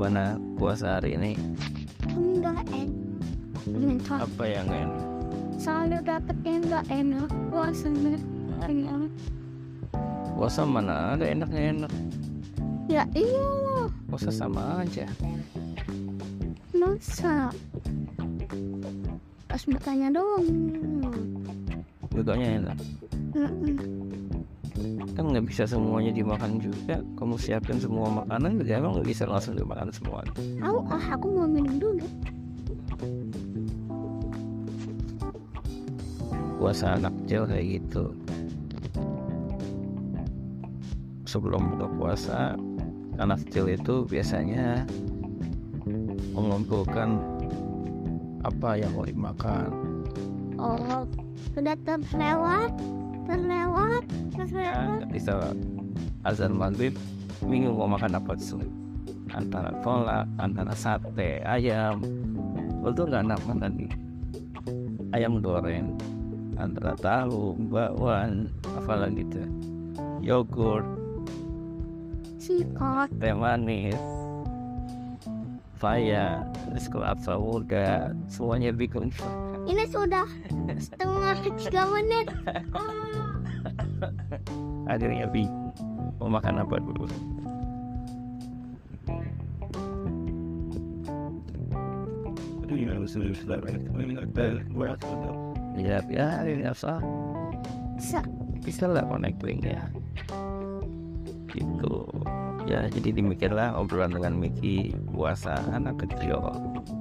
gimana puasa hari ini? Enggak enak. Apa yang enak? Selalu dapet yang enggak enak. Puasanya enak. Puasa mana ada enaknya enak? Ya iya. Puasa sama aja. Masa pas bertanya doang. Bukanya enak. Kan nggak bisa semuanya dimakan juga. Kamu siapin semua makanan, jadi emang nggak bisa langsung dimakan semua. Aku mau minum dulu. Puasa anak kecil kayak gitu. Sebelum buka puasa, anak kecil itu biasanya mengumpulkan apa yang mau dimakan. Oh, sudah terlewat. Bisa azan maghrib, bingung mau makan apa tuh, antara kolak, antara sate ayam, itu nggak nafas tadi, ayam goreng, antara tahu, bakwan, apalagi tuh, yogurt, Sikot. teh manis, paya, es kelapa muda, semuanya bingung. Ini sudah setengah 3 menit. Akhirnya bingung mau makan apa dulu. Ya biasa bisa lah connecting ya gitu ya. Jadi demikianlah obrolan dengan Miki puasa anak kecil.